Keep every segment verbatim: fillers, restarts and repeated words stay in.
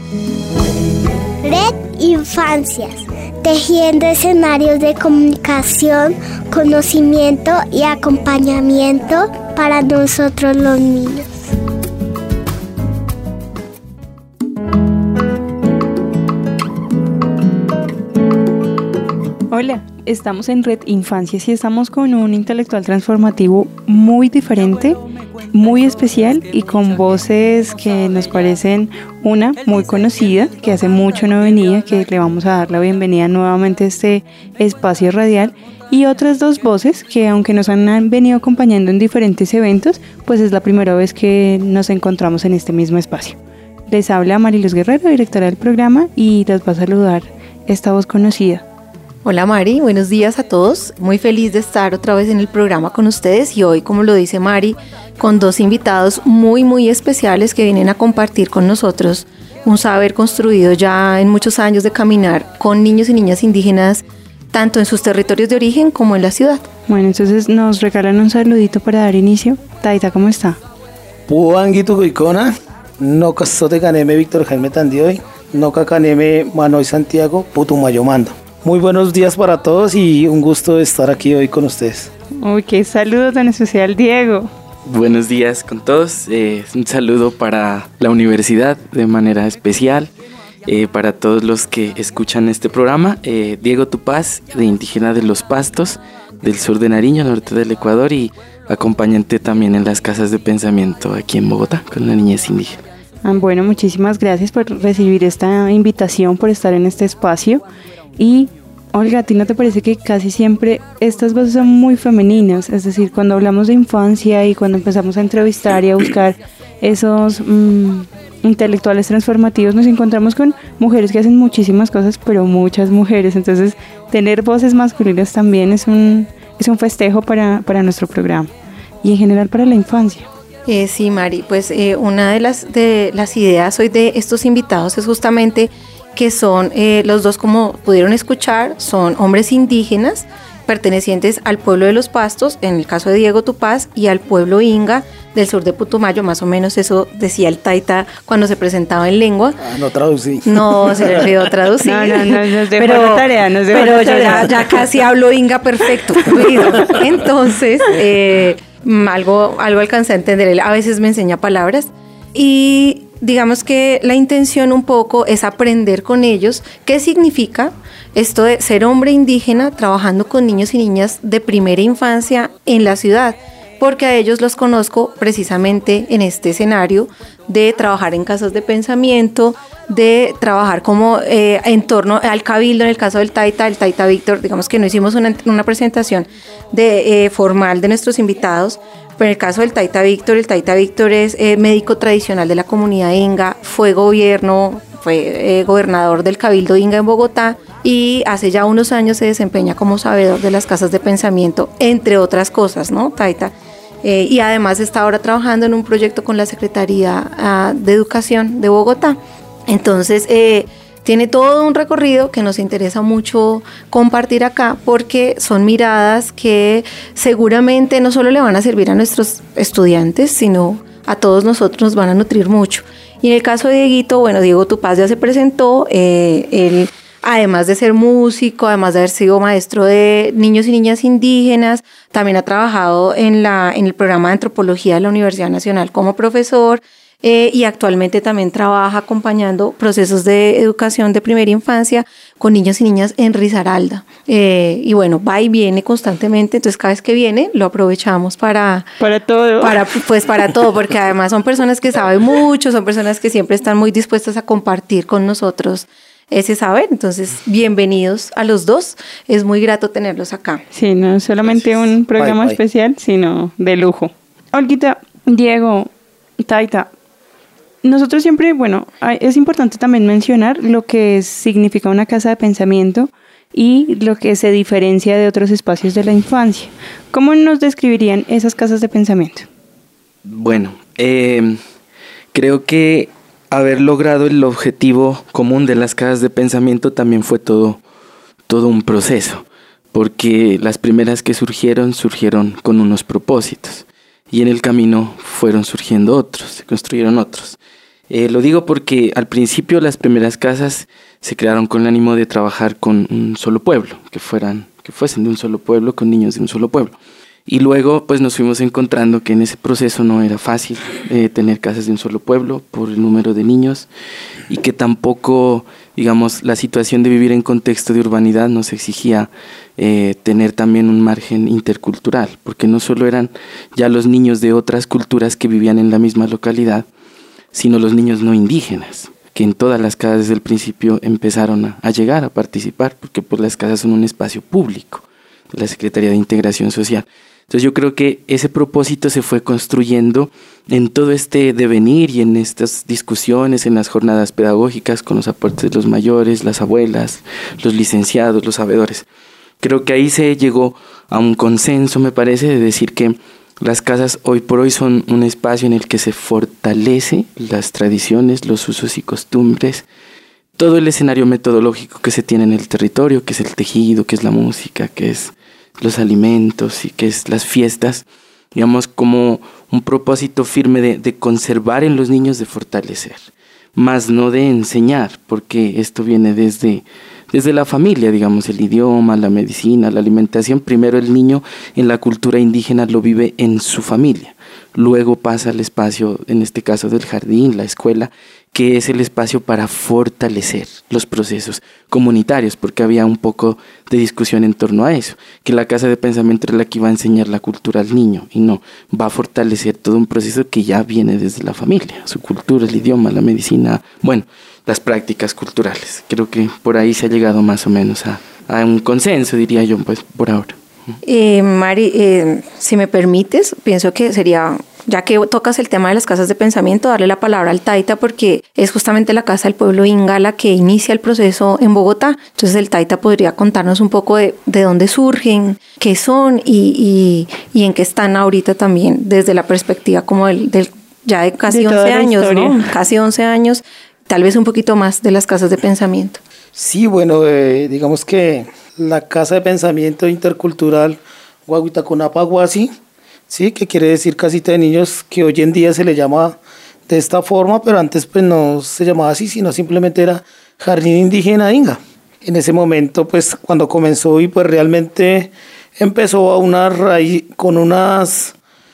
Red Infancias, tejiendo escenarios de comunicación, conocimiento y acompañamiento para nosotros los niños. Hola, estamos en Red Infancias y estamos con un intelectual transformativo muy diferente, muy especial y con voces que nos parecen una muy conocida, que hace mucho no venía, que le vamos a dar la bienvenida nuevamente a este espacio radial, y otras dos voces que aunque nos han venido acompañando en diferentes eventos, pues es la primera vez que nos encontramos en este mismo espacio. Les habla Mariluz Guerrero, directora del programa, y les va a saludar esta voz conocida. Hola Mari, buenos días a todos. Muy feliz de estar otra vez en el programa con ustedes y hoy, como lo dice Mari, con dos invitados muy muy especiales que vienen a compartir con nosotros un saber construido ya en muchos años de caminar con niños y niñas indígenas, tanto en sus territorios de origen como en la ciudad. Bueno, entonces nos regalan un saludito para dar inicio. Taita, ¿cómo está? Puanguito Guicona, no casote caneme Víctor Jaime Tandioy, no cacaneme Manoy Santiago, Putumayo Mando. Muy buenos días para todos y un gusto estar aquí hoy con ustedes. Uy, qué saludo tan especial, Diego. Buenos días con todos. Eh, un saludo para la universidad de manera especial, eh, para todos los que escuchan este programa. Eh, Diego Tupaz, de Indígena de los Pastos, del sur de Nariño, norte del Ecuador, y acompañante también en las casas de pensamiento aquí en Bogotá con la niñez indígena. Ah, bueno, muchísimas gracias por recibir esta invitación, por estar en este espacio. Y Olga, ¿a ti no te parece que casi siempre estas voces son muy femeninas? Es decir, cuando hablamos de infancia y cuando empezamos a entrevistar y a buscar esos mmm, intelectuales transformativos, nos encontramos con mujeres que hacen muchísimas cosas, pero muchas mujeres. Entonces, tener voces masculinas también es un, es un festejo para, para nuestro programa y en general para la infancia. Eh, sí, Mari, pues eh, una de las, de las ideas hoy de estos invitados es justamente que son eh, los dos, como pudieron escuchar, son hombres indígenas pertenecientes al pueblo de los Pastos, en el caso de Diego Tupaz, y al pueblo Inga del sur de Putumayo, más o menos eso decía el Taita cuando se presentaba en lengua. Ah, no traducí. No, se le olvidó traducir. No, no, no, nos dejó pero, la tarea, nos dejó pero la yo tarea. ya, ya casi hablo Inga perfecto. Entonces, eh, algo, algo alcancé a entender, él a veces me enseña palabras y digamos que la intención un poco es aprender con ellos qué significa esto de ser hombre indígena trabajando con niños y niñas de primera infancia en la ciudad, porque a ellos los conozco precisamente en este escenario de trabajar en casas de pensamiento, de trabajar como eh, en torno al cabildo, en el caso del Taita, el Taita Víctor, digamos que no hicimos una, una presentación de, eh, formal de nuestros invitados, pero en el caso del Taita Víctor, el Taita Víctor es eh, médico tradicional de la comunidad Inga, fue gobierno, fue eh, gobernador del Cabildo Inga en Bogotá y hace ya unos años se desempeña como sabedor de las casas de pensamiento, entre otras cosas, ¿no, Taita? Eh, y además está ahora trabajando en un proyecto con la Secretaría uh, de Educación de Bogotá. Entonces, eh, tiene todo un recorrido que nos interesa mucho compartir acá porque son miradas que seguramente no solo le van a servir a nuestros estudiantes, sino a todos nosotros nos van a nutrir mucho. Y en el caso de Dieguito, bueno, Diego Tupaz ya se presentó, eh, él además de ser músico, además de haber sido maestro de niños y niñas indígenas, también ha trabajado en, la, en el programa de antropología de la Universidad Nacional como profesor, Eh, y actualmente también trabaja acompañando procesos de educación de primera infancia con niños y niñas en Risaralda. Eh, y bueno, va y viene constantemente, entonces cada vez que viene lo aprovechamos para... Para todo. Para, pues para todo, porque además son personas que saben mucho, son personas que siempre están muy dispuestas a compartir con nosotros ese saber. Entonces, bienvenidos a los dos. Es muy grato tenerlos acá. Sí, no solamente Gracias. Un programa bye, bye. especial, sino de lujo. Olguita, Diego, Taita, nosotros siempre, bueno, es importante también mencionar lo que significa una casa de pensamiento y lo que se diferencia de otros espacios de la infancia. ¿Cómo nos describirían esas casas de pensamiento? Bueno, eh, creo que haber logrado el objetivo común de las casas de pensamiento también fue todo, todo un proceso, porque las primeras que surgieron, surgieron con unos propósitos y en el camino fueron surgiendo otros, se construyeron otros. Eh, lo digo porque al principio las primeras casas se crearon con el ánimo de trabajar con un solo pueblo, que fueran, que fuesen de un solo pueblo, con niños de un solo pueblo. Y luego pues nos fuimos encontrando que en ese proceso no era fácil eh, tener casas de un solo pueblo por el número de niños, y que tampoco, digamos, la situación de vivir en contexto de urbanidad nos exigía eh, tener también un margen intercultural, porque no solo eran ya los niños de otras culturas que vivían en la misma localidad, sino los niños no indígenas, que en todas las casas desde el principio empezaron a, a llegar a participar, porque pues las casas son un espacio público de la Secretaría de Integración Social. Entonces yo creo que ese propósito se fue construyendo en todo este devenir y en estas discusiones, en las jornadas pedagógicas con los aportes de los mayores, las abuelas, los licenciados, los sabedores. Creo que ahí se llegó a un consenso, me parece, de decir que las casas hoy por hoy son un espacio en el que se fortalece las tradiciones, los usos y costumbres, todo el escenario metodológico que se tiene en el territorio, que es el tejido, que es la música, que es los alimentos y que es las fiestas, digamos, como un propósito firme de, de conservar en los niños, de fortalecer, más no de enseñar, porque esto viene desde, desde la familia, digamos, el idioma, la medicina, la alimentación. Primero el niño en la cultura indígena lo vive en su familia, luego pasa al espacio, en este caso del jardín, la escuela, que es el espacio para fortalecer los procesos comunitarios, porque había un poco de discusión en torno a eso, que la casa de pensamiento era la que iba a enseñar la cultura al niño, y no, va a fortalecer todo un proceso que ya viene desde la familia, su cultura, el idioma, la medicina, bueno, las prácticas culturales. Creo que por ahí se ha llegado más o menos a, a un consenso, diría yo, pues por ahora. Eh, Mari, eh, si me permites, pienso que sería, ya que tocas el tema de las casas de pensamiento, darle la palabra al Taita, porque es justamente la Casa del Pueblo Inga la que inicia el proceso en Bogotá. Entonces el Taita podría contarnos un poco de, de dónde surgen, qué son y, y, y en qué están ahorita también, desde la perspectiva como del, del ya de casi de once años, historia. ¿no? Casi once años, tal vez un poquito más de las casas de pensamiento. Sí, bueno, eh, digamos que la Casa de Pensamiento Intercultural Guaguitacunapaguasi, sí, que quiere decir casita de niños, que hoy en día se le llama de esta forma, pero antes pues no se llamaba así, sino simplemente era Jardín Indígena Inga. En ese momento, pues cuando comenzó y pues realmente empezó a una raíz, con unas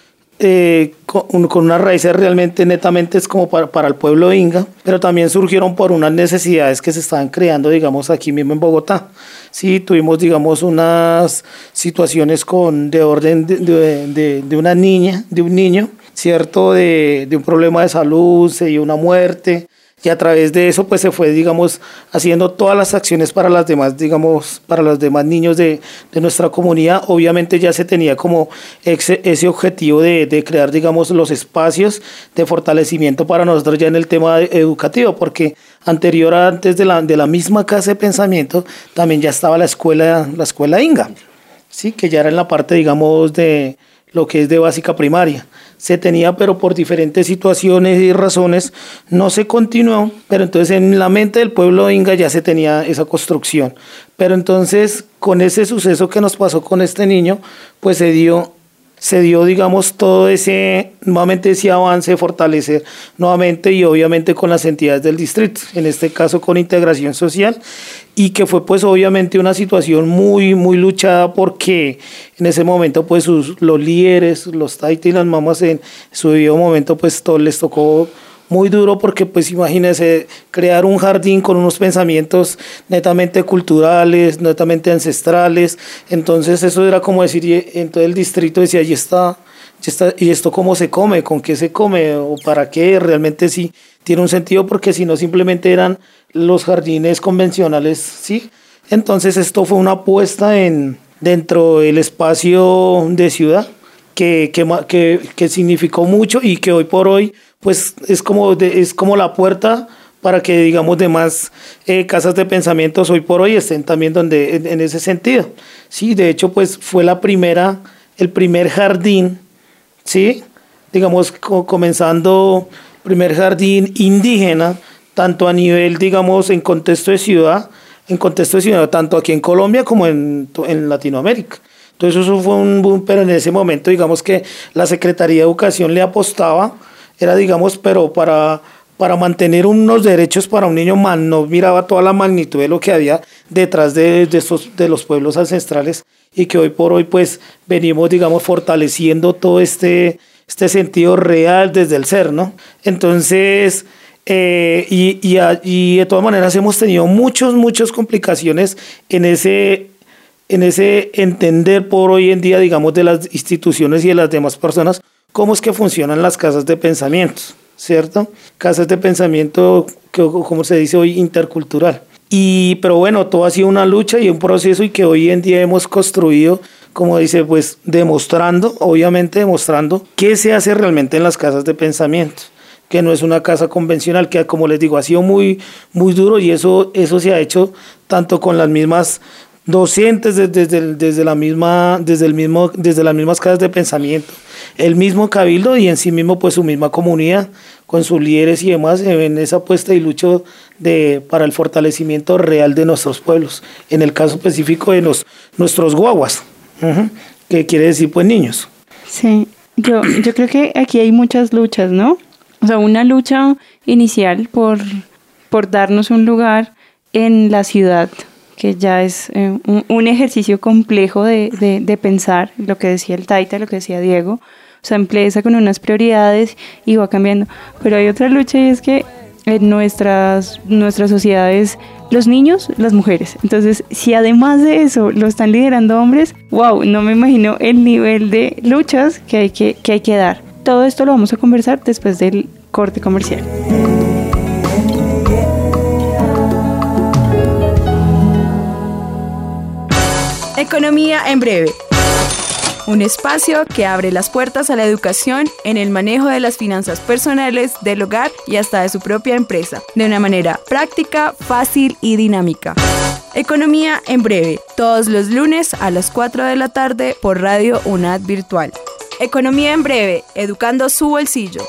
eh, con, con unas raíces realmente netamente es como para, para el pueblo inga, pero también surgieron por unas necesidades que se estaban creando, digamos, aquí mismo en Bogotá. Sí, tuvimos, digamos, unas situaciones con, de orden de, de, de, de una niña, de un niño, ¿cierto? De, de un problema de salud, se dio una muerte, y a través de eso pues se fue, digamos, haciendo todas las acciones para las demás, digamos, para los demás niños de, de nuestra comunidad. Obviamente ya se tenía como ese, ese objetivo de, de crear, digamos, los espacios de fortalecimiento para nosotros ya en el tema educativo, porque anterior, antes de la, de la misma Casa de Pensamiento, también ya estaba la escuela, la escuela Inga, ¿sí? Que ya era en la parte, digamos, de lo que es de básica primaria. Se tenía, pero por diferentes situaciones y razones no se continuó, pero entonces en la mente del pueblo inga ya se tenía esa construcción. Pero entonces con ese suceso que nos pasó con este niño, pues se dio, se dio digamos todo ese, nuevamente ese avance de fortalecer nuevamente y obviamente con las entidades del distrito, en este caso con Integración Social, y que fue pues obviamente una situación muy muy luchada porque en ese momento pues sus, los líderes, los taitas y las mamás en su debido momento pues todo les tocó muy duro porque pues imagínense crear un jardín con unos pensamientos netamente culturales, netamente ancestrales, entonces eso era como decir, en todo el distrito decía, allí está, ya está, ¿y esto cómo se come? ¿Con qué se come? ¿O para qué? Realmente sí tiene un sentido porque si no simplemente eran los jardines convencionales, ¿sí? Entonces esto fue una apuesta en, dentro del espacio de ciudad que, que, que, que significó mucho y que hoy por hoy pues es como, de, es como la puerta para que digamos demás eh, casas de pensamientos hoy por hoy estén también donde, en, en ese sentido. Sí, de hecho pues fue la primera, el primer jardín, ¿sí? Digamos co- comenzando primer jardín indígena, tanto a nivel, digamos, en contexto de ciudad, en contexto de ciudad, tanto aquí en Colombia como en, en Latinoamérica. Entonces eso fue un boom, pero en ese momento, digamos que la Secretaría de Educación le apostaba, era, digamos, pero para, para mantener unos derechos para un niño, man, no miraba toda la magnitud de lo que había detrás de, de, estos, de los pueblos ancestrales y que hoy por hoy pues venimos, digamos, fortaleciendo todo este, este sentido real desde el ser, ¿no? Entonces, eh, y, y, y de todas maneras hemos tenido muchas, muchas complicaciones en ese, en ese entender por hoy en día, digamos, de las instituciones y de las demás personas, cómo es que funcionan las casas de pensamiento, ¿cierto? Casas de pensamiento, que, como se dice hoy, intercultural. Y, pero bueno, todo ha sido una lucha y un proceso y que hoy en día hemos construido, como dice, pues demostrando, obviamente demostrando qué se hace realmente en las casas de pensamiento, que no es una casa convencional, que como les digo, ha sido muy, muy duro y eso, eso se ha hecho tanto con las mismas docentes desde, desde, desde, la misma, desde, el mismo, desde las mismas casas de pensamiento, el mismo cabildo y en sí mismo pues su misma comunidad con sus líderes y demás en esa apuesta y lucha de, para el fortalecimiento real de nuestros pueblos, en el caso específico de los, nuestros guaguas, uh-huh, que quiere decir pues niños. Sí, yo, yo creo que aquí hay muchas luchas, ¿no? O sea, una lucha inicial por, por darnos un lugar en la ciudad, que ya es eh, un, un ejercicio complejo de, de, de pensar, lo que decía el Taita, lo que decía Diego, o sea, empieza con unas prioridades y va cambiando. Pero hay otra lucha y es que en nuestras, nuestras sociedades, los niños, las mujeres. Entonces, si además de eso lo están liderando hombres, wow, no me imagino el nivel de luchas que hay que, que, hay que dar. Todo esto lo vamos a conversar después del corte comercial. Economía en breve. Un espacio que abre las puertas a la educación en el manejo de las finanzas personales, del hogar y hasta de su propia empresa, de una manera práctica, fácil y dinámica. Economía en breve, todos los lunes a las cuatro de la tarde por Radio UNAD Virtual. Economía en breve, educando su bolsillo.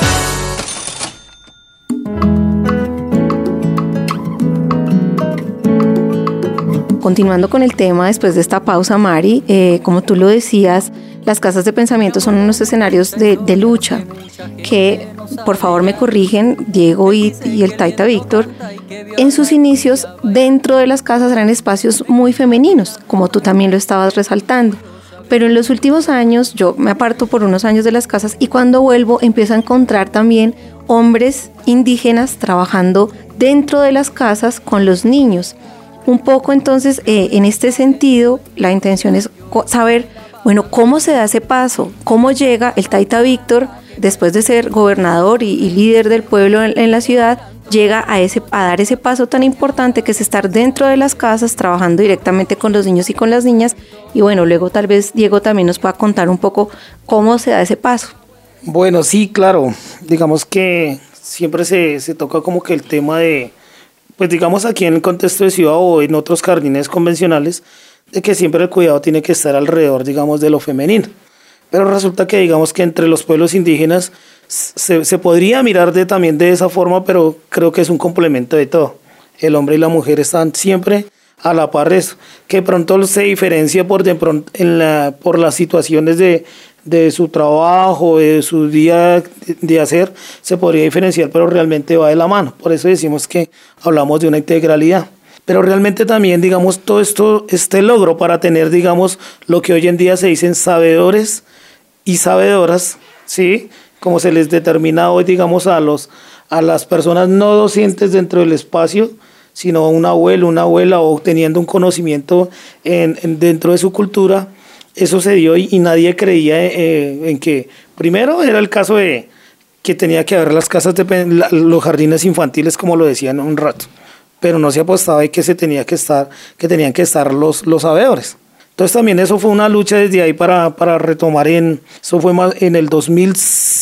Continuando con el tema, después de esta pausa, Mari, eh, como tú lo decías, las casas de pensamiento son unos escenarios de, de lucha que, por favor me corrigen, Diego y, y el Taita Víctor, en sus inicios dentro de las casas eran espacios muy femeninos, como tú también lo estabas resaltando. Pero en los últimos años, yo me aparto por unos años de las casas y cuando vuelvo empiezo a encontrar también hombres indígenas trabajando dentro de las casas con los niños. Un poco entonces, eh, en este sentido, la intención es saber, bueno, cómo se da ese paso, cómo llega el Taita Víctor, después de ser gobernador y, y líder del pueblo en, en la ciudad, llega a, ese, a dar ese paso tan importante que es estar dentro de las casas, trabajando directamente con los niños y con las niñas. Y bueno, luego tal vez Diego también nos pueda contar un poco cómo se da ese paso. Bueno, sí, claro. Digamos que siempre se, se toca como que el tema de, pues digamos aquí en el contexto de ciudad o en otros jardines convencionales, de que siempre el cuidado tiene que estar alrededor, digamos, de lo femenino. Pero resulta que digamos que entre los pueblos indígenas se, se podría mirar de, también de esa forma, pero creo que es un complemento de todo. El hombre y la mujer están siempre a la par de eso, que pronto se diferencia por, de pronto en la, por las situaciones de, de su trabajo, de su día de hacer, se podría diferenciar, pero realmente va de la mano. Por eso decimos que hablamos de una integralidad. Pero realmente también, digamos, todo esto, este logro para tener, digamos, lo que hoy en día se dicen sabedores y sabedoras, ¿sí? Como se les determina hoy, digamos, a, los, a las personas no docentes dentro del espacio, sino un abuelo, una abuela o teniendo un conocimiento en, en, dentro de su cultura. Eso se dio y, y nadie creía eh, en que, primero era el caso de que tenía que haber las casas de la, los jardines infantiles, como lo decían un rato, pero no se apostaba de que se tenía que estar, que tenían que estar los, los sabedores. Entonces también eso fue una lucha desde ahí para, para retomar en, eso fue más en el dos mil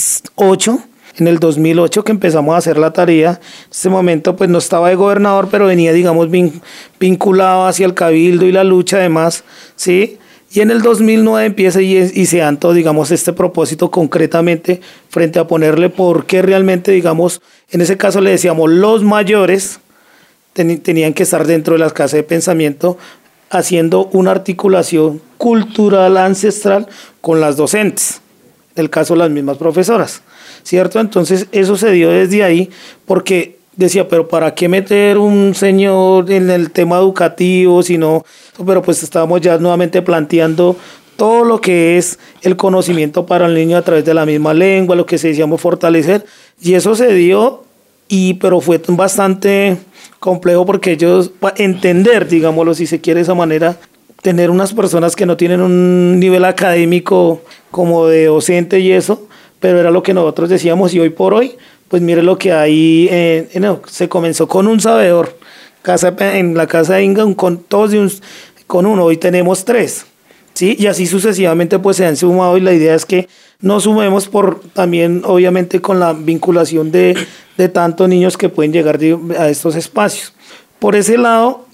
ocho, en el dos mil ocho que empezamos a hacer la tarea. En ese momento pues no estaba de gobernador, pero venía, digamos, vin, vinculado hacia el cabildo y la lucha además, ¿sí? Y en el dos mil nueve empieza y, y se dan todo, digamos, este propósito concretamente frente a ponerle por qué realmente, digamos, en ese caso le decíamos los mayores ten, tenían que estar dentro de las casas de pensamiento haciendo una articulación cultural ancestral con las docentes, en el caso las mismas profesoras, ¿cierto? Entonces eso se dio desde ahí porque decía, pero ¿para qué meter un señor en el tema educativo? Si no, pero pues estábamos ya nuevamente planteando todo lo que es el conocimiento para el niño a través de la misma lengua, lo que se decíamos fortalecer, y eso se dio, y pero fue bastante complejo porque ellos, para entender, digámoslo si se quiere de esa manera, tener unas personas que no tienen un nivel académico como de docente y eso, pero era lo que nosotros decíamos, y hoy por hoy, pues mire lo que hay, eh, no, se comenzó con un sabedor, casa, en la casa de Inga, con todos de un, con uno, hoy tenemos tres, ¿sí? Y así sucesivamente pues se han sumado, y la idea es que nos sumemos por también obviamente con la vinculación de, de tantos niños que pueden llegar de, a estos espacios. Por ese lado,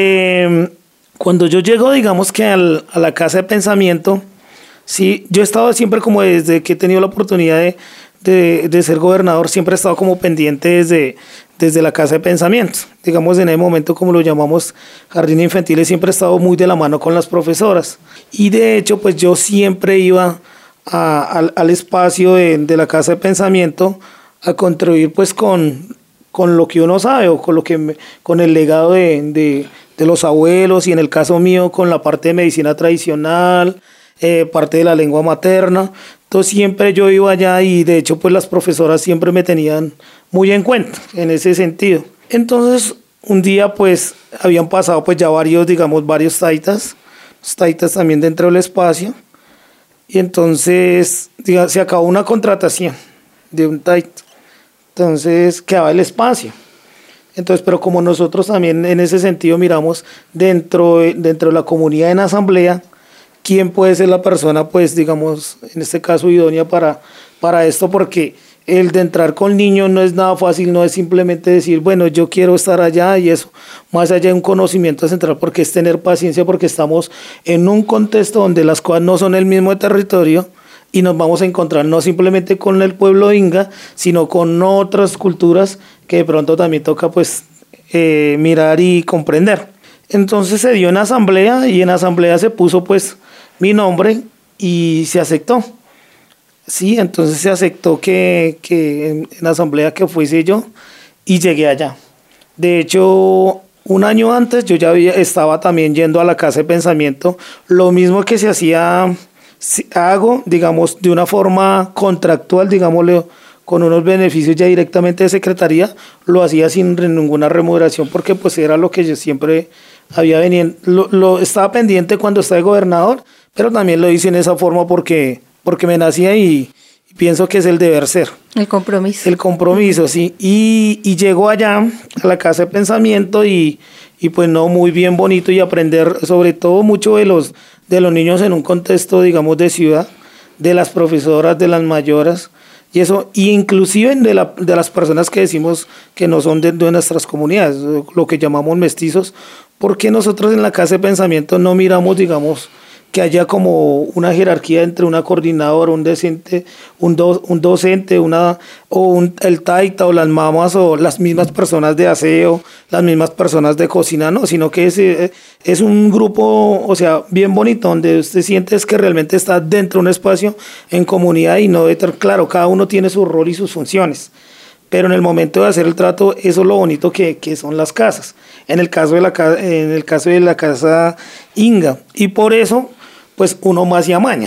eh, cuando yo llego digamos que al, a la casa de pensamiento, sí, yo he estado siempre como desde que he tenido la oportunidad de, de, de ser gobernador, siempre he estado como pendiente desde, desde la casa de pensamiento, digamos en el momento como lo llamamos jardín infantil, siempre he estado muy de la mano con las profesoras, y de hecho pues yo siempre iba a, al, al espacio de, de la casa de pensamiento a contribuir pues con, con lo que uno sabe o con, lo que me, con el legado de, de, de los abuelos, y en el caso mío con la parte de medicina tradicional, eh, parte de la lengua materna. Entonces siempre yo iba allá, y de hecho pues las profesoras siempre me tenían muy en cuenta en ese sentido. Entonces un día pues habían pasado pues ya varios, digamos varios taitas, taitas también dentro del espacio, y entonces diga, se acabó una contratación de un taita, entonces quedaba el espacio. Entonces, pero como nosotros también en ese sentido miramos dentro, dentro de la comunidad en asamblea, quién puede ser la persona, pues digamos, en este caso idónea para, para esto, porque el de entrar con niños no es nada fácil, no es simplemente decir, bueno, yo quiero estar allá y eso, más allá de un conocimiento central, porque es tener paciencia, porque estamos en un contexto donde las cosas no son el mismo territorio, y nos vamos a encontrar no simplemente con el pueblo inga, sino con otras culturas que de pronto también toca pues eh, mirar y comprender. Entonces se dio en asamblea, y en asamblea se puso pues mi nombre y se aceptó. Sí, entonces se aceptó que, que en, en asamblea que fuese yo, y llegué allá. De hecho, un año antes yo ya había, estaba también yendo a la casa de pensamiento, lo mismo que se hacía, hago, digamos, de una forma contractual, digámosle, con unos beneficios ya directamente de secretaría, lo hacía sin ninguna remuneración, porque pues era lo que yo siempre había venido, lo, lo estaba pendiente cuando estaba de gobernador, pero también lo hice en esa forma porque, porque me nacía, y, y pienso que es el deber ser. El compromiso. El compromiso, sí. Y, y llego allá a la casa de pensamiento, y, y pues no, muy bien bonito, y aprender sobre todo mucho de los, de los niños en un contexto, digamos, de ciudad, de las profesoras, de las mayoras, y eso, y inclusive de, la, de las personas que decimos que no son de, de nuestras comunidades, lo que llamamos mestizos, porque nosotros en la casa de pensamiento no miramos, digamos, que haya como una jerarquía entre una coordinadora, un docente, un, do, un docente, una, o un, el taita, o las mamás, o las mismas personas de aseo, las mismas personas de cocina, no, sino que es, es un grupo, o sea, bien bonito, donde usted siente es que realmente está dentro de un espacio en comunidad, y no de, claro, cada uno tiene su rol y sus funciones. Pero en el momento de hacer el trato, eso es lo bonito que, que son las casas. En el caso de la, en el caso de la casa Inga. Y por eso, pues uno más y amaña.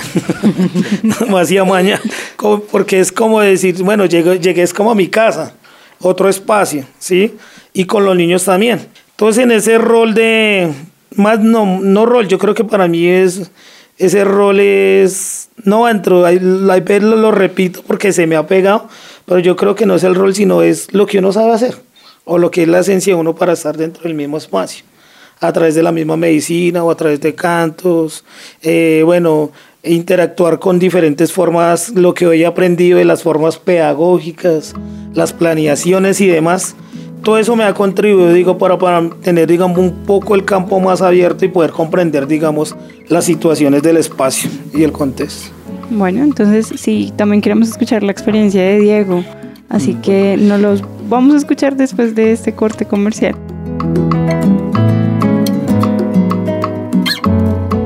más y amaña. Porque es como decir, bueno, llegué, llegué es como a mi casa, otro espacio, ¿sí? Y con los niños también. Entonces, en ese rol de, más no, no rol, yo creo que para mí es, ese rol es, no entro, ahí, ahí lo, lo repito porque se me ha pegado, pero yo creo que no es el rol, sino es lo que uno sabe hacer, o lo que es la esencia de uno para estar dentro del mismo espacio, a través de la misma medicina o a través de cantos, eh, bueno, interactuar con diferentes formas, lo que hoy he aprendido de las formas pedagógicas, las planeaciones y demás. Todo eso me ha contribuido, digo, para, para tener, digamos, un poco el campo más abierto y poder comprender, digamos, las situaciones del espacio y el contexto. Bueno, entonces sí, también queremos escuchar la experiencia de Diego, así que nos los vamos a escuchar después de este corte comercial.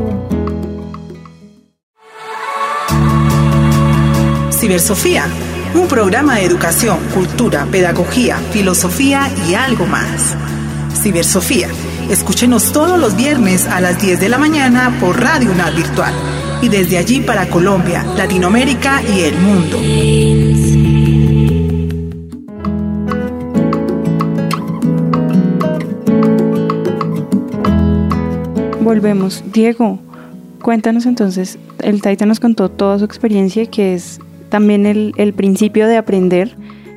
Cibersofía, un programa de educación, cultura, pedagogía, filosofía y algo más. Cibersofía. Escúchenos todos los viernes a las diez de la mañana por Radio UNAD Virtual y desde allí para Colombia, Latinoamérica y el mundo. Volvemos. Diego, cuéntanos entonces, el Taita nos contó toda su experiencia, que es también el, el principio de aprender,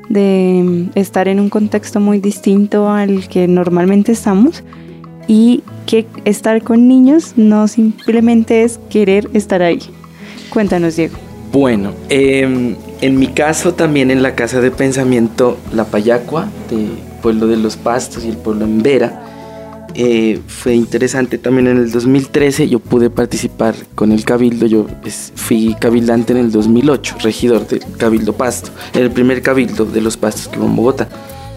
de estar en un contexto muy distinto al que normalmente estamos, y que estar con niños no simplemente es querer estar ahí. Cuéntanos, Diego. Bueno, eh, en mi caso también en la Casa de Pensamiento La Payacua, de Pueblo de los Pastos y el pueblo en Vera, Eh, fue interesante. También en el dos mil trece yo pude participar con el Cabildo. Yo es, fui cabildante en el dos mil ocho, regidor del Cabildo Pasto, el primer Cabildo de los Pastos que hubo en Bogotá.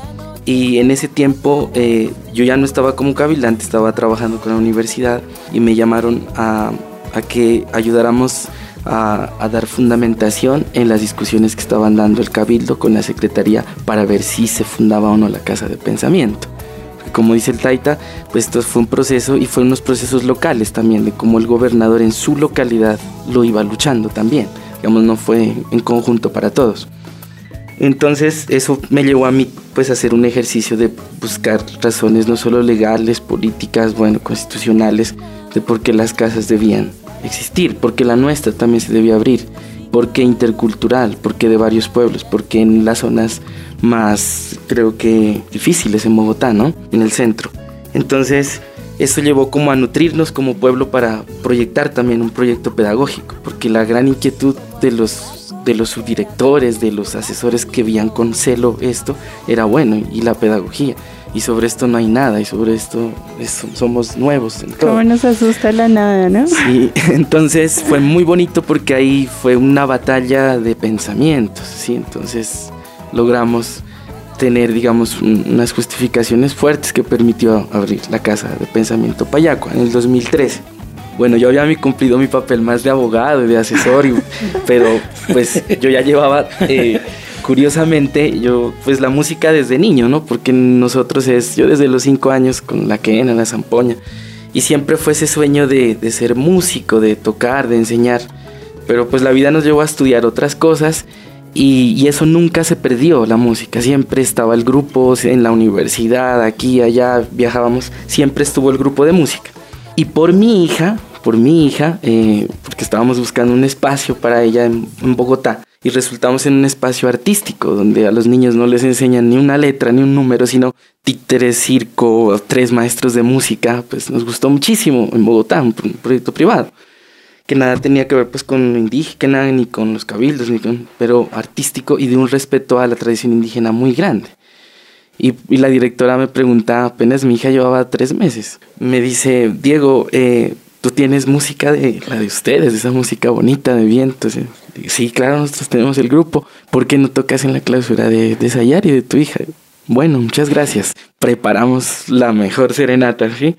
Y en ese tiempo eh, yo ya no estaba como cabildante, estaba trabajando con la universidad y me llamaron a, a que ayudáramos a, a dar fundamentación en las discusiones que estaban dando el Cabildo con la Secretaría para ver si se fundaba o no la Casa de Pensamiento. Como dice el Taita, pues esto fue un proceso y fueron unos procesos locales también, de cómo el gobernador en su localidad lo iba luchando también. Digamos, no fue en conjunto para todos. Entonces eso me llevó a mí pues a hacer un ejercicio de buscar razones no solo legales, políticas, bueno, constitucionales, de por qué las casas debían existir, por qué la nuestra también se debía abrir, por qué intercultural, por qué de varios pueblos, por qué en las zonas más, creo que, difíciles en Bogotá, ¿no? En el centro. Entonces, eso llevó como a nutrirnos como pueblo para proyectar también un proyecto pedagógico, porque la gran inquietud de los, de los subdirectores, de los asesores que veían con celo esto, era bueno, y la pedagogía. Y sobre esto no hay nada, y sobre esto es, somos nuevos en todo. Cómo nos asusta la nada, ¿no? Sí, entonces fue muy bonito porque ahí fue una batalla de pensamientos, ¿sí? Entonces logramos tener, digamos, un, unas justificaciones fuertes que permitió abrir la Casa de Pensamiento Payacua en el dos mil trece. Bueno, yo había cumplido mi papel más de abogado y de asesor, y, pero pues yo ya llevaba... Eh, Curiosamente, yo, pues la música desde niño, ¿no? Porque nosotros es, yo desde los cinco años con la quena, la zampoña, y siempre fue ese sueño de, de ser músico, de tocar, de enseñar, pero pues la vida nos llevó a estudiar otras cosas, y, y eso nunca se perdió, la música, siempre estaba el grupo en la universidad, aquí, allá, viajábamos, siempre estuvo el grupo de música. Y por mi hija, por mi hija, eh, porque estábamos buscando un espacio para ella en, en Bogotá, y resultamos en un espacio artístico donde a los niños no les enseñan ni una letra ni un número, sino títeres, circo, tres maestros de música. Pues nos gustó muchísimo en Bogotá, un proyecto privado que nada tenía que ver pues con lo indígena ni con los cabildos, ni con, pero artístico y de un respeto a la tradición indígena muy grande. Y, y la directora me pregunta, apenas mi hija llevaba tres meses, me dice: Diego, eh, tú tienes música de la de ustedes, esa música bonita de vientos. Sí, claro, nosotros tenemos el grupo. ¿Por qué no tocas en la clausura de, de Sayari, de tu hija? Bueno, muchas gracias. Preparamos la mejor serenata, ¿sí?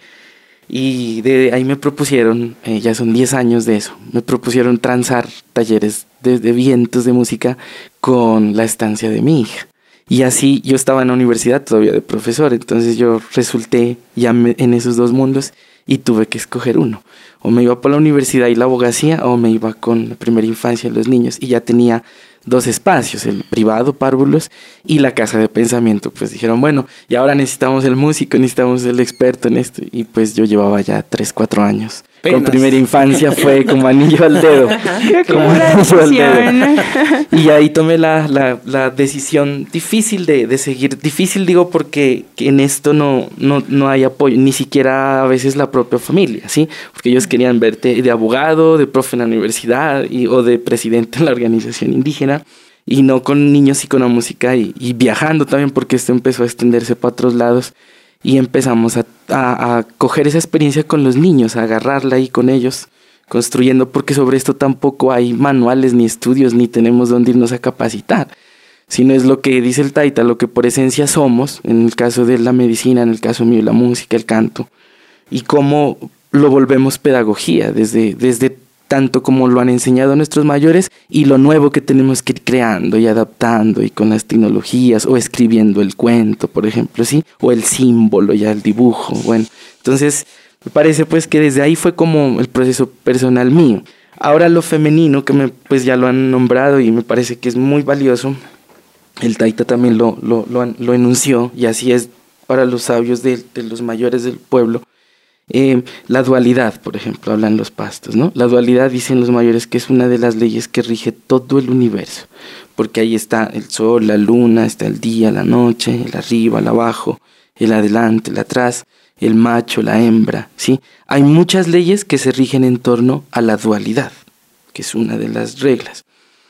Y de ahí me propusieron, eh, ya son diez años de eso, me propusieron transar talleres de, de vientos de música con la estancia de mi hija. Y así yo estaba en la universidad todavía de profesor, entonces yo resulté ya me, en esos dos mundos y tuve que escoger uno. O me iba por la universidad y la abogacía, o me iba con la primera infancia de los niños, y ya tenía dos espacios, el privado, Párvulos, y la Casa de Pensamiento. Pues dijeron, bueno, y ahora necesitamos el músico, necesitamos el experto en esto, y pues yo llevaba ya tres, cuatro años. Penas. Con primera infancia fue como anillo al dedo. Como anillo al dedo. Y ahí tomé la, la, la decisión difícil de, de seguir. Difícil digo porque en esto no, no, no hay apoyo, ni siquiera a veces la propia familia, ¿sí? Porque ellos querían verte de abogado, de profe en la universidad y, o de presidente en la organización indígena, y no con niños y con la música y, y viajando también, porque esto empezó a extenderse para otros lados. Y empezamos a, a, a coger esa experiencia con los niños, a agarrarla ahí con ellos, construyendo, porque sobre esto tampoco hay manuales ni estudios, ni tenemos dónde irnos a capacitar, sino es lo que dice el Taita, lo que por esencia somos, en el caso de la medicina, en el caso mío la música, el canto, y cómo lo volvemos pedagogía, desde, desde tanto como lo han enseñado nuestros mayores y lo nuevo que tenemos que ir creando y adaptando y con las tecnologías o escribiendo el cuento, por ejemplo, ¿sí? O el símbolo, ya el dibujo, bueno. Entonces, me parece pues que desde ahí fue como el proceso personal mío. Ahora lo femenino, que me, pues ya lo han nombrado y me parece que es muy valioso, el Taita también lo, lo, lo, lo enunció y así es para los sabios de, de los mayores del pueblo. Eh, la dualidad, por ejemplo, hablan los pastos, ¿no? La dualidad, dicen los mayores, que es una de las leyes que rige todo el universo, porque ahí está el sol, la luna, está el día, la noche, el arriba, el abajo, el adelante, el atrás, el macho, la hembra, ¿sí? Hay muchas leyes que se rigen en torno a la dualidad, que es una de las reglas.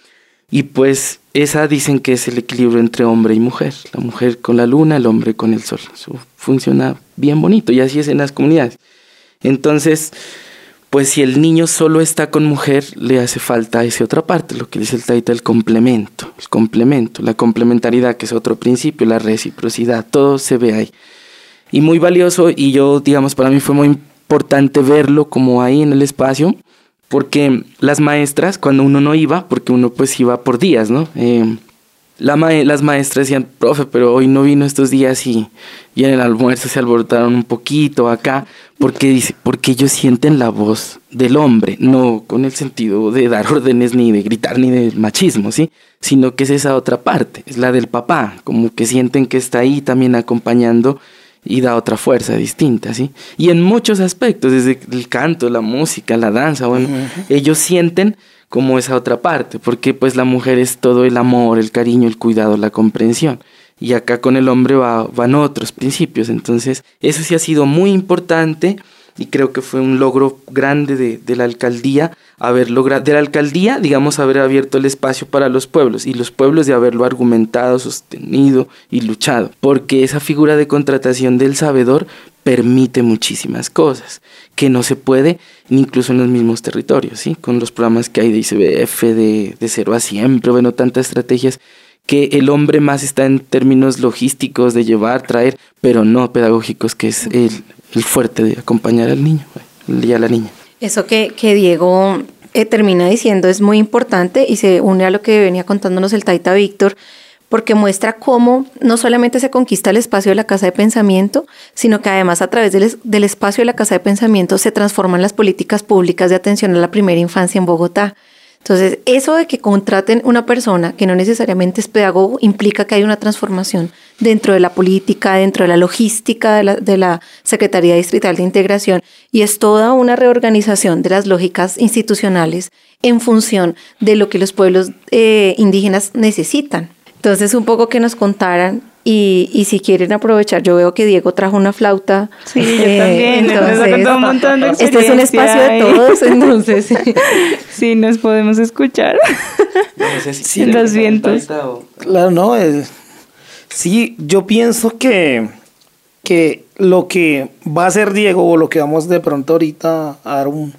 Y pues esa dicen que es el equilibrio entre hombre y mujer, la mujer con la luna, el hombre con el sol. Eso funciona bien bonito y así es en las comunidades. Entonces, pues si el niño solo está con mujer, le hace falta esa otra parte, lo que dice el Taita, el complemento, el complemento, la complementariedad, que es otro principio, la reciprocidad, todo se ve ahí. Y muy valioso, y yo, digamos, para mí fue muy importante verlo como ahí en el espacio, porque las maestras, cuando uno no iba, porque uno pues iba por días, ¿no? Eh, la ma las maestras decían, profe, pero hoy no vino estos días y, y en el almuerzo se alborotaron un poquito acá, porque, dice, porque ellos sienten la voz del hombre, no con el sentido de dar órdenes, ni de gritar, ni de machismo, ¿sí? Sino que es esa otra parte, es la del papá, como que sienten que está ahí también acompañando y da otra fuerza distinta, ¿sí? Y en muchos aspectos, desde el canto, la música, la danza, bueno, uh-huh. ellos sienten como esa otra parte, porque pues la mujer es todo el amor, el cariño, el cuidado, la comprensión, y acá con el hombre va, van otros principios. Entonces eso sí ha sido muy importante y creo que fue un logro grande de, de la alcaldía, haber logrado, de la alcaldía, digamos, haber abierto el espacio para los pueblos, y los pueblos de haberlo argumentado, sostenido y luchado, porque esa figura de contratación del sabedor permite muchísimas cosas que no se puede incluso en los mismos territorios, ¿sí? Con los programas que hay de I C B F, de, de cero a siempre, bueno, tantas estrategias que el hombre más está en términos logísticos de llevar, traer, pero no pedagógicos, que es el, el fuerte de acompañar al niño y a la niña. Eso que, que Diego eh, termina diciendo es muy importante y se une a lo que venía contándonos el Taita Víctor, porque muestra cómo no solamente se conquista el espacio de la Casa de Pensamiento, sino que además a través del, del espacio de la Casa de Pensamiento se transforman las políticas públicas de atención a la primera infancia en Bogotá. Entonces, eso de que contraten una persona que no necesariamente es pedagogo implica que hay una transformación dentro de la política, dentro de la logística de la, de la Secretaría Distrital de Integración, y es toda una reorganización de las lógicas institucionales en función de lo que los pueblos eh, indígenas necesitan. Entonces, un poco que nos contaran, y, y si quieren aprovechar, yo veo que Diego trajo una flauta. Sí, yo eh, también. Entonces, un montón de este es un espacio de todos, entonces. Sí, nos podemos escuchar. No sé si sí, los vientos. O... Claro, no. Eh, sí, yo pienso que, que lo que va a hacer Diego, o lo que vamos de pronto ahorita a dar un,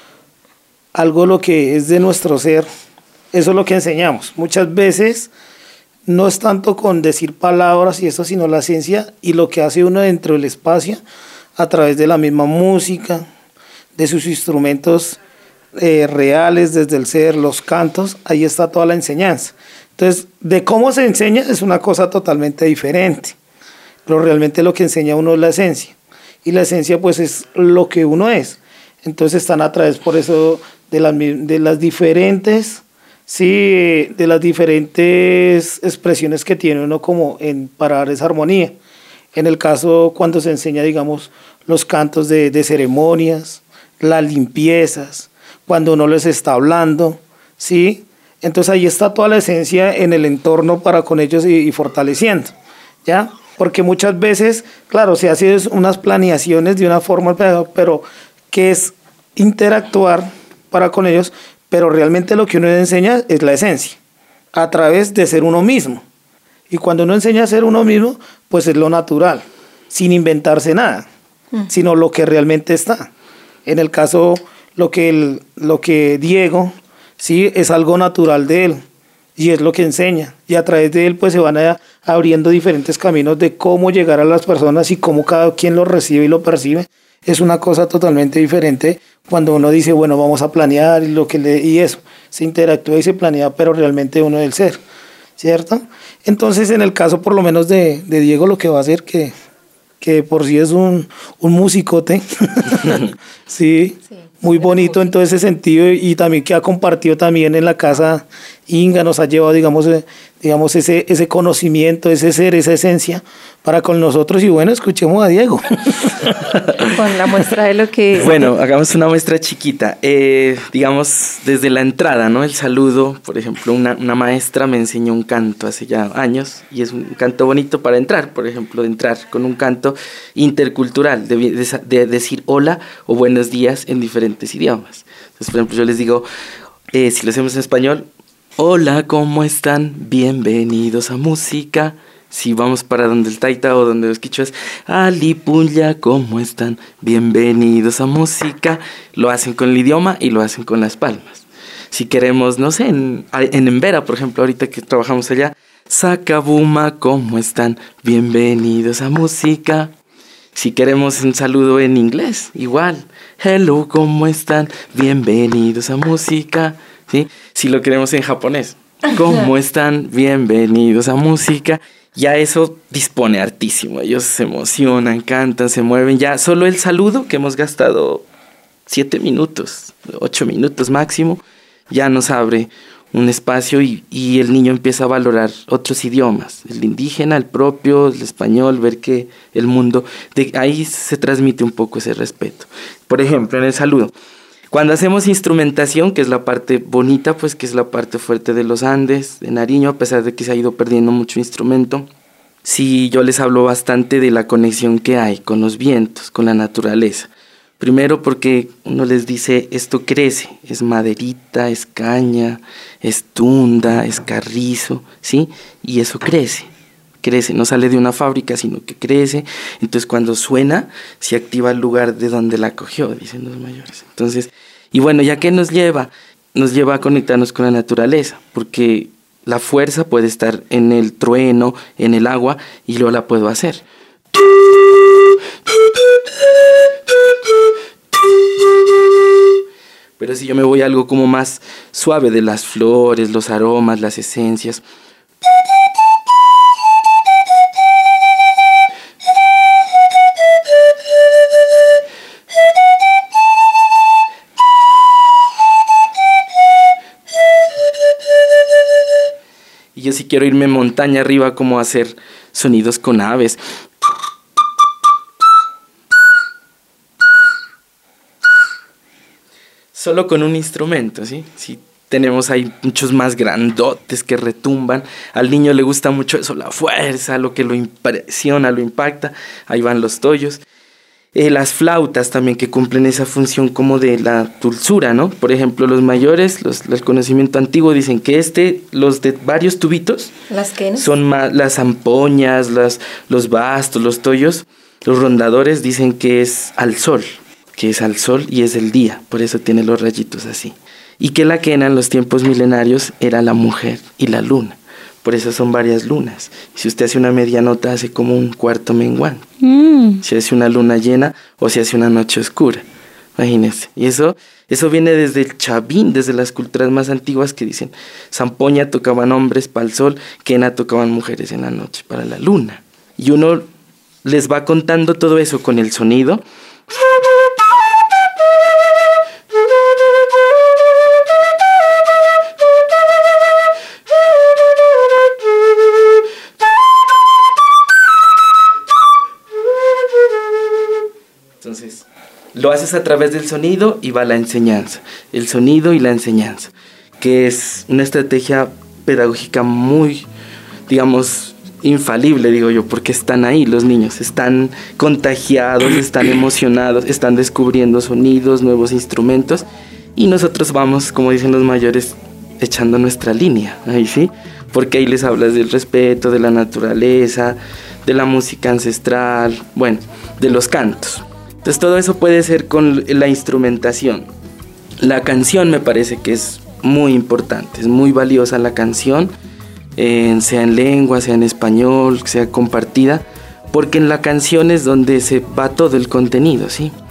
algo lo que es de nuestro ser, eso es lo que enseñamos. Muchas veces no es tanto con decir palabras y eso, sino la ciencia y lo que hace uno dentro del espacio a través de la misma música, de sus instrumentos eh, reales, desde el ser, los cantos, ahí está toda la enseñanza. Entonces, de cómo se enseña es una cosa totalmente diferente, pero realmente lo que enseña uno es la esencia, y la esencia pues es lo que uno es. Entonces están a través por eso de, la, de las diferentes... Sí, de las diferentes expresiones que tiene uno como en, para dar esa armonía. En el caso cuando se enseña, digamos, los cantos de, de ceremonias, las limpiezas, cuando uno les está hablando, ¿sí? Entonces ahí está toda la esencia en el entorno para con ellos y, y fortaleciendo, ¿ya? Porque muchas veces, claro, se hacen unas planeaciones de una forma, pero, pero que es interactuar para con ellos, pero realmente lo que uno enseña es la esencia, a través de ser uno mismo. Y cuando uno enseña a ser uno mismo, pues es lo natural, sin inventarse nada, mm. sino lo que realmente está. En el caso, lo que, el, lo que Diego, sí, es algo natural de él, y es lo que enseña. Y a través de él, pues se van a, abriendo diferentes caminos de cómo llegar a las personas y cómo cada quien lo recibe y lo percibe. Es una cosa totalmente diferente, cuando uno dice, bueno, vamos a planear y, lo que le, y eso, se interactúa y se planea, pero realmente uno es el ser, ¿cierto? Entonces, en el caso por lo menos de, de Diego, lo que va a hacer que, que por sí es un, un musicote, sí, sí, muy bonito en todo ese sentido, y también que ha compartido también en la casa Inga, nos ha llevado, digamos, eh, digamos ese, ese conocimiento, ese ser, esa esencia para con nosotros. Y bueno, escuchemos a Diego. Con la muestra de lo que... Bueno, hagamos una muestra chiquita. Eh, digamos, desde la entrada, ¿no? El saludo, por ejemplo, una, una maestra me enseñó un canto hace ya años, y es un canto bonito para entrar, por ejemplo, de entrar con un canto intercultural, de, de, de decir hola o buenos días en diferentes idiomas. Entonces, por ejemplo, yo les digo, eh, si lo hacemos en español, hola, ¿cómo están? Bienvenidos a música. Si vamos para donde el taita o donde los quichuas, Alipunya, ¿cómo están? Bienvenidos a música. Lo hacen con el idioma y lo hacen con las palmas. Si queremos, no sé, en, en Embera, por ejemplo, ahorita que trabajamos allá, Sakabuma, ¿cómo están? Bienvenidos a música. Si queremos un saludo en inglés, igual, hello, ¿cómo están? Bienvenidos a música. ¿Sí? Si lo queremos en japonés, ¿cómo están? Bienvenidos a música. Ya eso dispone hartísimo. Ellos se emocionan, cantan, se mueven. Ya solo el saludo, que hemos gastado siete minutos, ocho minutos máximo, ya nos abre un espacio y, y el niño empieza a valorar otros idiomas, el indígena, el propio, el español, ver que el mundo, de ahí se transmite un poco ese respeto. Por ejemplo, en el saludo, cuando hacemos instrumentación, que es la parte bonita, pues que es la parte fuerte de los Andes, de Nariño, a pesar de que se ha ido perdiendo mucho instrumento, sí, yo les hablo bastante de la conexión que hay con los vientos, con la naturaleza. Primero porque uno les dice, esto crece, es maderita, es caña, es tunda, es carrizo, ¿sí? Y eso crece, crece, no sale de una fábrica, sino que crece. Entonces cuando suena, se activa el lugar de donde la cogió, dicen los mayores. Entonces, y bueno, ¿ya qué nos lleva? Nos lleva a conectarnos con la naturaleza, porque la fuerza puede estar en el trueno, en el agua, y luego la puedo hacer. Pero si yo me voy a algo como más suave, de las flores, los aromas, las esencias. Y yo si quiero irme montaña arriba, como hacer sonidos con aves. Solo con un instrumento, ¿sí? Si tenemos ahí muchos más grandotes que retumban. Al niño le gusta mucho eso, la fuerza, lo que lo impresiona, lo impacta. Ahí van los toyos. Eh, las flautas también, que cumplen esa función como de la dulzura, ¿no? Por ejemplo, los mayores, los, el conocimiento antiguo, dicen que este, los de varios tubitos, ¿las quenas? Son más, las zampoñas, las, los bastos, los toyos, los rondadores, dicen que es al sol, que es al sol y es el día, por eso tiene los rayitos así. Y que la quena en los tiempos milenarios era la mujer y la luna, por eso son varias lunas. Si usted hace una media nota, hace como un cuarto menguante. Mm. Si hace una luna llena o si hace una noche oscura, imagínense. Y eso, eso viene desde el Chavín, desde las culturas más antiguas, que dicen, zampoña tocaban hombres para el sol, quena tocaban mujeres en la noche para la luna. Y uno les va contando todo eso con el sonido. Entonces, lo haces a través del sonido y va la enseñanza. El sonido y la enseñanza, que es una estrategia pedagógica muy, digamos, infalible, digo yo, porque están ahí los niños, están contagiados, están emocionados, están descubriendo sonidos, nuevos instrumentos, y nosotros vamos, como dicen los mayores, echando nuestra línea, ahí sí, porque ahí les hablas del respeto, de la naturaleza, de la música ancestral, bueno, de los cantos. Entonces todo eso puede ser con la instrumentación. La canción me parece que es muy importante, es muy valiosa la canción, eh, sea en lengua, sea en español, sea compartida, porque en la canción es donde se va todo el contenido, ¿sí?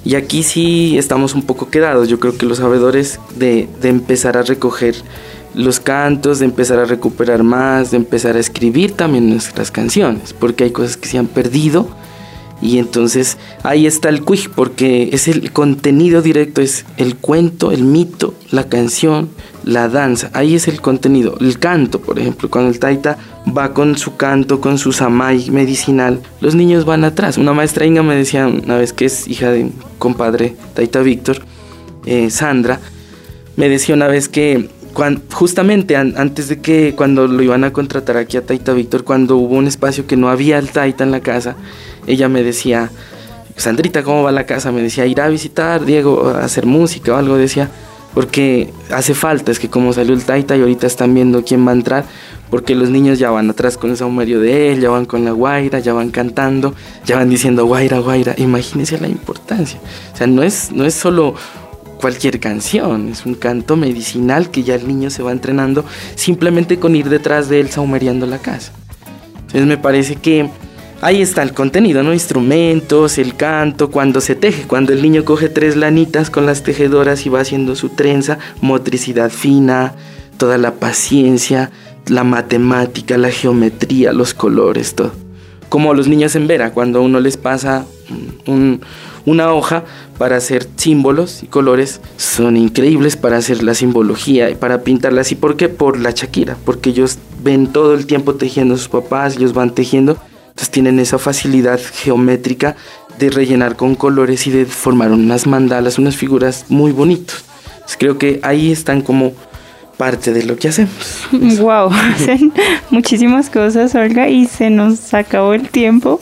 Y aquí sí estamos un poco quedados. Yo creo que los sabedores de, de empezar a recoger los cantos, de empezar a recuperar más, de empezar a escribir también nuestras canciones, porque hay cosas que se han perdido. Y entonces ahí está el cuij, porque es el contenido directo, es el cuento, el mito, la canción, la danza. Ahí es el contenido. El canto, por ejemplo, cuando el taita va con su canto, con su samay medicinal, los niños van atrás. Una maestra Inga me decía una vez, que es hija de un compadre, taita Víctor, eh, Sandra, me decía una vez que cuando, justamente an, antes de que cuando lo iban a contratar aquí a taita Víctor, cuando hubo un espacio que no había el taita en la casa, ella me decía, Sandrita, ¿cómo va la casa? Me decía, ir a visitar, Diego, a hacer música o algo, decía, porque hace falta, es que como salió el taita y ahorita están viendo quién va a entrar, porque los niños ya van atrás con el saumerio de él, ya van con la guaira, ya van cantando, ya van diciendo guaira, guaira. Imagínense la importancia. O sea, no es, no es solo cualquier canción, es un canto medicinal que ya el niño se va entrenando simplemente con ir detrás de él saumeriando la casa. Entonces me parece que ahí está el contenido, ¿no? Instrumentos, el canto, cuando se teje, cuando el niño coge tres lanitas con las tejedoras y va haciendo su trenza, motricidad fina, toda la paciencia, la matemática, la geometría, los colores, todo. Como los niños en Vera, cuando uno les pasa un, una hoja para hacer símbolos y colores, son increíbles para hacer la simbología y para pintarla así. ¿Por qué? Por la Shakira, porque ellos ven todo el tiempo tejiendo a sus papás, ellos van tejiendo. Entonces tienen esa facilidad geométrica de rellenar con colores y de formar unas mandalas, unas figuras muy bonitas. Entonces creo que ahí están como parte de lo que hacemos. Wow, hacen muchísimas cosas, Olga, y se nos acabó el tiempo.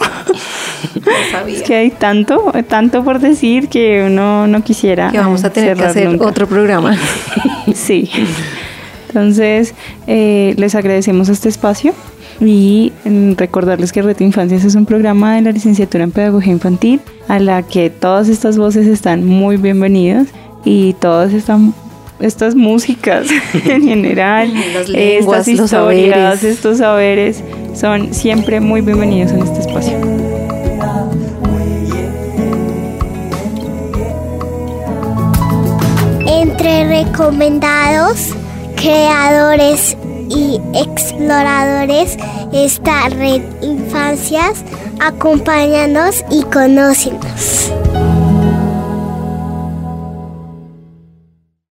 Es que hay tanto, tanto por decir que uno no quisiera. Que vamos a tener que hacer nunca otro programa. Sí. Entonces, eh, les agradecemos este espacio. Y recordarles que Reto Infancias es un programa de la licenciatura en Pedagogía Infantil a la que todas estas voces están muy bienvenidas y todas están, estas músicas en general, lenguas, estas historias, saberes. Estos saberes son siempre muy bienvenidos en este espacio. Entre recomendados, creadores y exploradores está Red Infancias. Acompáñanos y conócenos.